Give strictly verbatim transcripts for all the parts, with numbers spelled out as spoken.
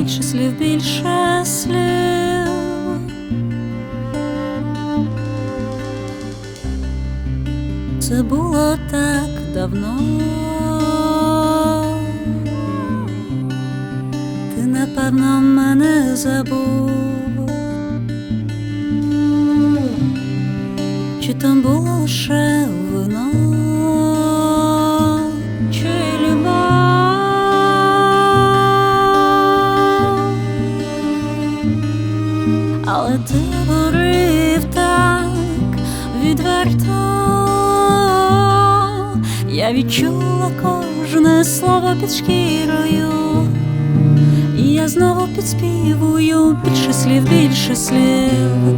більше слів, більше слів. Це було так давно. Ти, напевно, мене забув. Чи там було лише вино, чи любов? Але ти говорив так відверто. Я відчула кожне слово під шкірою, і я знову підспівую більше слів, більше слів.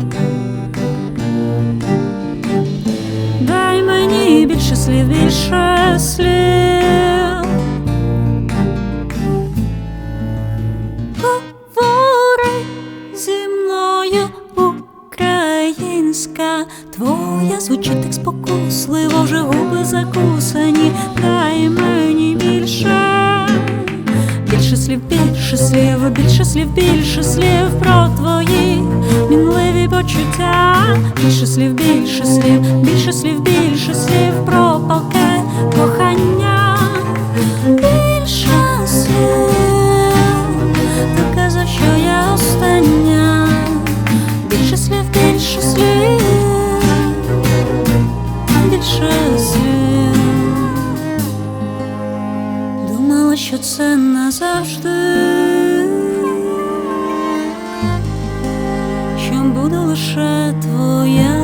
Дай мені більше слів, більше слів. Говори зі мною, українська твоя звучить так спокусливо, вже губи закусані. Дай мені більше, більше слів, більше слів, більше слів, більше слів про твої мінливі почуття. Більше слів, більше слів, більше слів, більше слів про палке кохання. Більше слів, доказав, що я остання. Більше слів, більше слів, більше слів. Думала, що це назавжди, що буду лише твоя.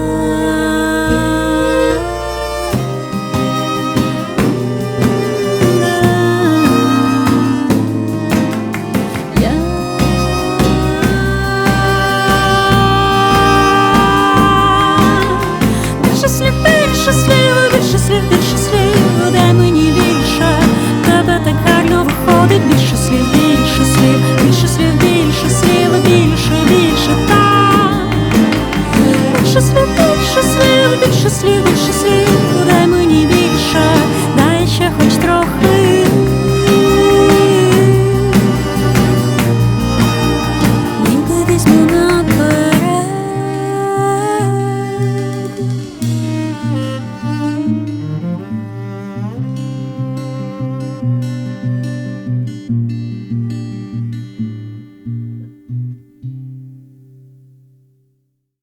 Більше слів, більше слів, більше слів, більше слів. Дай мені більше, тебе так гарно виходить. Більше слів, більше слів, більше слів, більше слів, більше, більше так. Більше слів, більше слів, більше слів, більше слів. Дай мені більше, дай ще хоч трохи. Ніби візьму